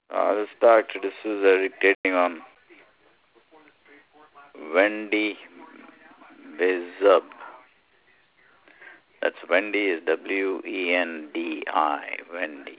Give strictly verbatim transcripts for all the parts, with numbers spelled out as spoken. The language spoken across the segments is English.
Uh, this Doctor D'Souza dictating on Wendy Bizub. That's Wendy is W E N D I. Wendy.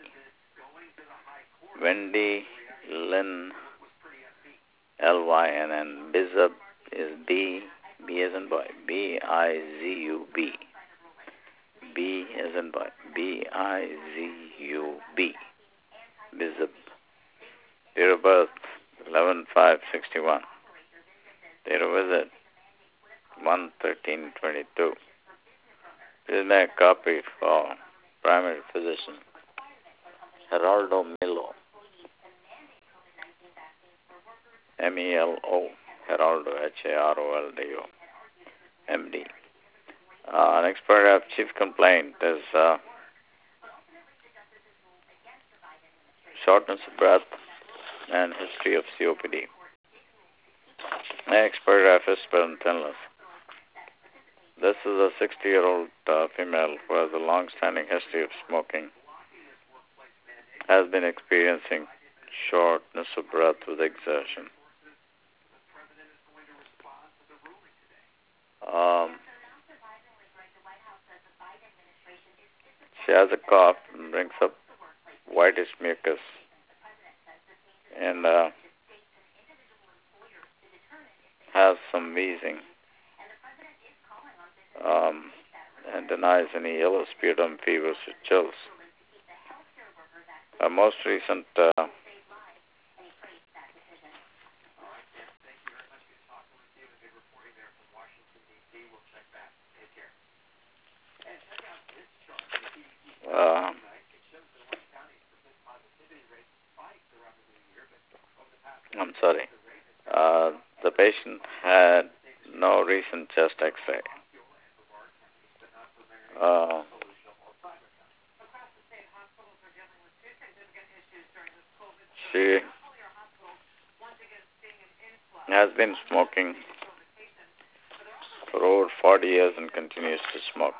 Wendy Lynn L Y N N. Bizub is B, B as in boy. B I Z U B. B as in boy. B I Z U B. Bizub. Date of birth eleven five sixty-one. Date of visit one thirteen twenty-two. Please make a copy for primary physician Geraldo Melo. M E L O. Geraldo, H A R O L D O. M D. Uh, next paragraph, chief complaint is uh, shortness of breath and history of C O P D. Next paragraph is parenthesis. This is a sixty-year-old uh, female who has a long-standing history of smoking, has been experiencing shortness of breath with exertion. Um, she has a cough and brings up whitish mucus, and uh, has some wheezing, um, and denies any yellow sputum, fevers, or chills. Our most recent uh, uh, I'm sorry, uh, the patient had no recent chest X-ray. Uh, she has been smoking for over forty years and continues to smoke.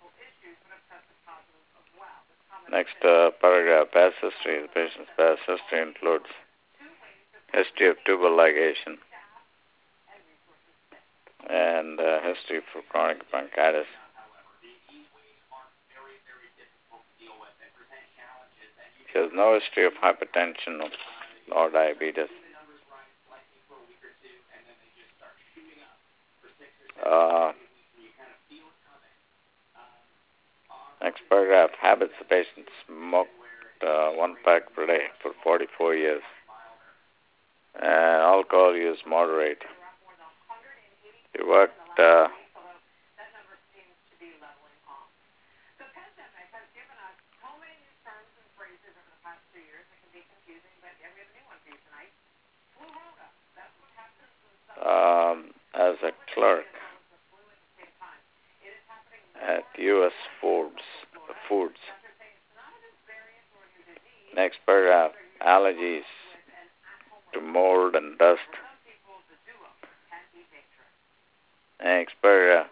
Next uh, paragraph, past history. The patient's past history includes history of tubal ligation and uh, history for chronic bronchitis. She has no history of hypertension or diabetes. Uh, next paragraph, habits. The patient smoked uh, one pack per day for forty-four years. And alcohol use moderate. He worked uh, um, as a clerk at U S Foods. Foods. Next paragraph, allergies to mold and dust. Next paragraph,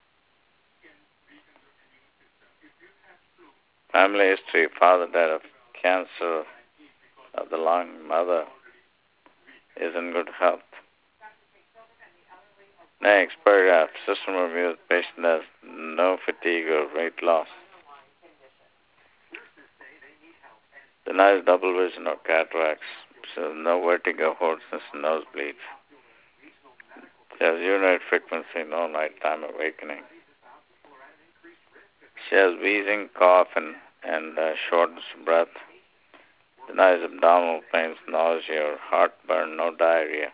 family history. Father died of cancer of the lung. Mother is in good health. Next paragraph, system review. The patient has no fatigue or weight loss. Denies double vision or cataracts. She has no vertigo, hoarseness, and nosebleeds. She has urinary frequency, no nighttime awakening. She has wheezing, cough, and, and uh, shortness of breath. Denies abdominal pains, nausea, or heartburn, no diarrhea.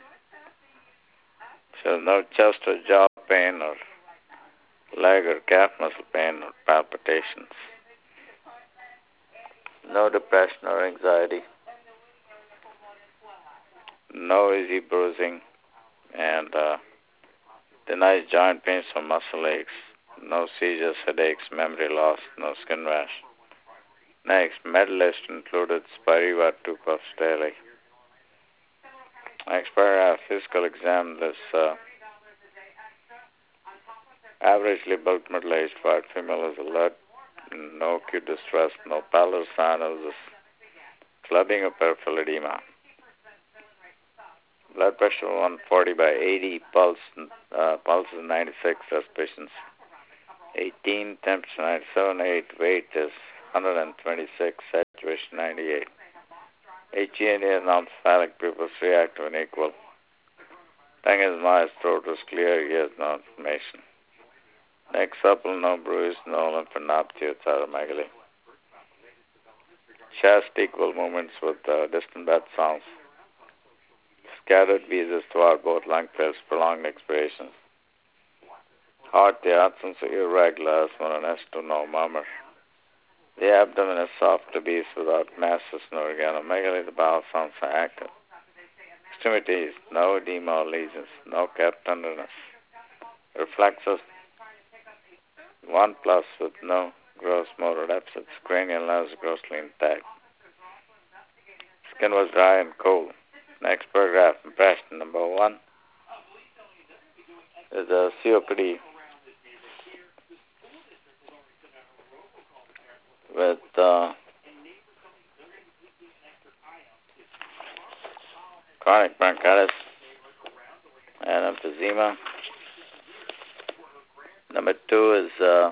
She has no chest or jaw pain or leg or calf muscle pain or palpitations. No depression or anxiety. No easy bruising, and uh, denies joint pains or muscle aches. No seizures, headaches, memory loss, no skin rash. Next, med list included Spiriva, two puffs daily. Next paragraph, physical exam. This uh, averagely built middle-aged white female is alert, no acute distress, no pallor, cyanosis, clubbing or peripheral edema. Blood pressure one forty by eighty, pulse uh, pulse is ninety-six, respiration eighteen, temperature ninety-seven point eight, weight is one hundred twenty-six, saturation ninety-eight. H G N A is non-cephalic, pupils reactive and equal. Tongue is moist, throat is clear, he has no inflammation. Neck supple, no bruise, no lymphadenopathy, cytomegaly. Chest equal movements with uh, distant breath sounds. Scattered wheezes throughout both lung fills, prolonged expirations. Heart, the absence of irregular, one S to no murmur. The abdomen is soft to beast without masses, no organomegaly. The bowel sounds active. Extremities, no edema or lesions, no calf tenderness. Reflexes, one plus with no gross motor deficits. Cranial nerves grossly intact. Skin was dry and cold. Next paragraph, impression number one is a C O P D with uh, chronic bronchitis and emphysema. Number two is uh,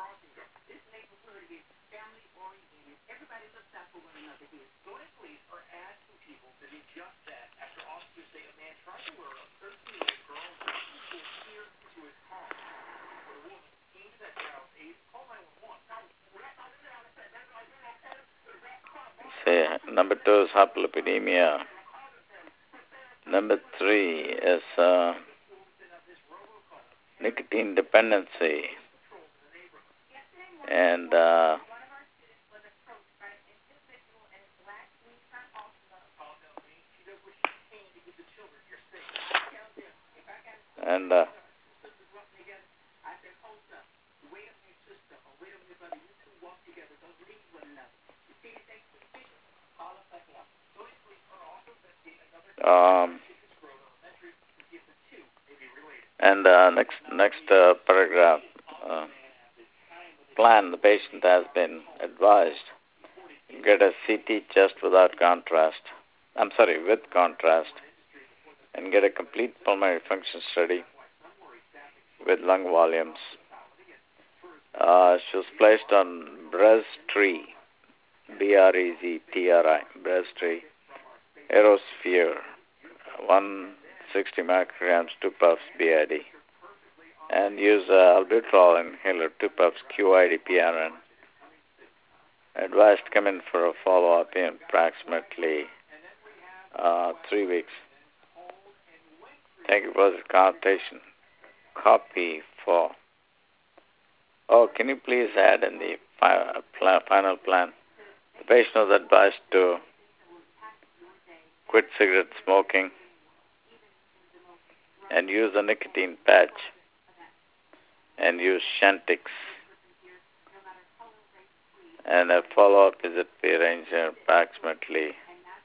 say, number two is hyperlipidemia. Number three is uh, nicotine dependency. And uh, and uh, um, and uh, next next uh, paragraph. Uh, plan, the patient has been advised get a C T chest without contrast. I'm sorry, with contrast, and get a complete pulmonary function study with lung volumes. Uh, she was placed on Breztri, B R E Z T R I, Breztri, Aerosphere, one hundred sixty micrograms, two puffs B I D, and use uh, albuterol inhaler, two puffs Q I D P R N. Advised to come in for a follow-up in approximately uh, three weeks. Thank you for the consultation. Copy for. Oh, can you please add in the fi- plan, final plan? The patient was advised to quit cigarette smoking and use a nicotine patch and use Shantix. And a follow-up visit be arranged in approximately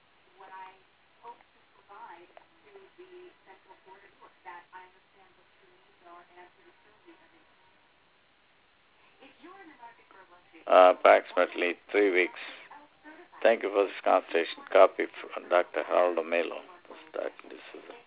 uh, approximately three weeks. Thank you for this consultation. Copy from Doctor Harold Melo. This is